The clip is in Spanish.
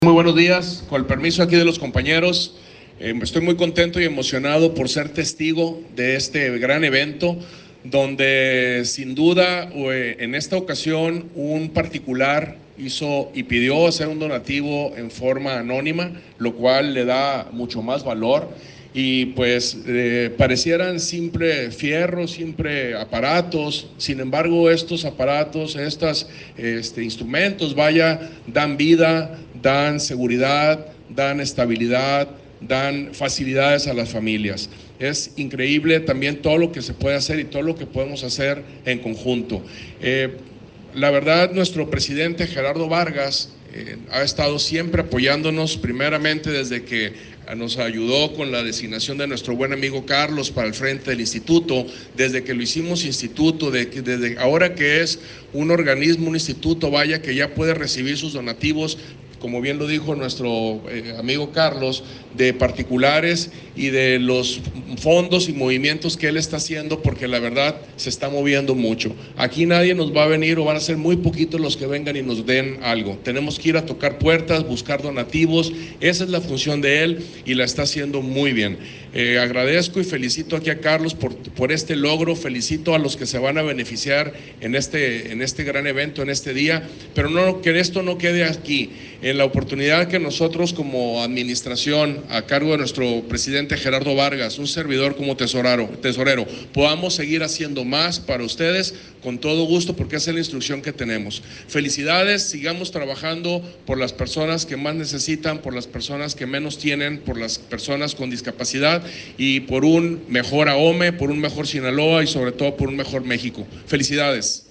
Muy buenos días, con el permiso aquí de los compañeros. Estoy muy contento y emocionado por ser testigo de este gran evento, donde sin duda en esta ocasión un particular hizo y pidió hacer un donativo en forma anónima, lo cual le da mucho más valor. Y pues parecieran simple fierro, simple aparatos. Sin embargo, estos aparatos, estos instrumentos, dan vida, dan seguridad, dan estabilidad, dan facilidades a las familias. Es increíble también todo lo que se puede hacer y todo lo que podemos hacer en conjunto. La verdad, nuestro presidente Gerardo Vargas ha estado siempre apoyándonos, primeramente desde que nos ayudó con la designación de nuestro buen amigo Carlos para el frente del instituto, desde que lo hicimos instituto, desde ahora que es un organismo, un instituto, vaya, que ya puede recibir sus donativos, como bien lo dijo nuestro amigo Carlos, de particulares y de los fondos y movimientos que él está haciendo, porque la verdad se está moviendo mucho. Aquí nadie nos va a venir, o van a ser muy poquitos los que vengan y nos den algo. Tenemos que ir a tocar puertas, buscar donativos. Esa es la función de él y la está haciendo muy bien. Agradezco y felicito aquí a Carlos por este logro, felicito a los que se van a beneficiar en este gran evento, en este día, pero no, que esto no quede aquí. En la oportunidad que nosotros como administración, a cargo de nuestro presidente Gerardo Vargas, un servidor como tesorero, podamos seguir haciendo más para ustedes, con todo gusto, porque esa es la instrucción que tenemos. Felicidades, sigamos trabajando por las personas que más necesitan, por las personas que menos tienen, por las personas con discapacidad y por un mejor AOME, por un mejor Sinaloa y sobre todo por un mejor México. Felicidades.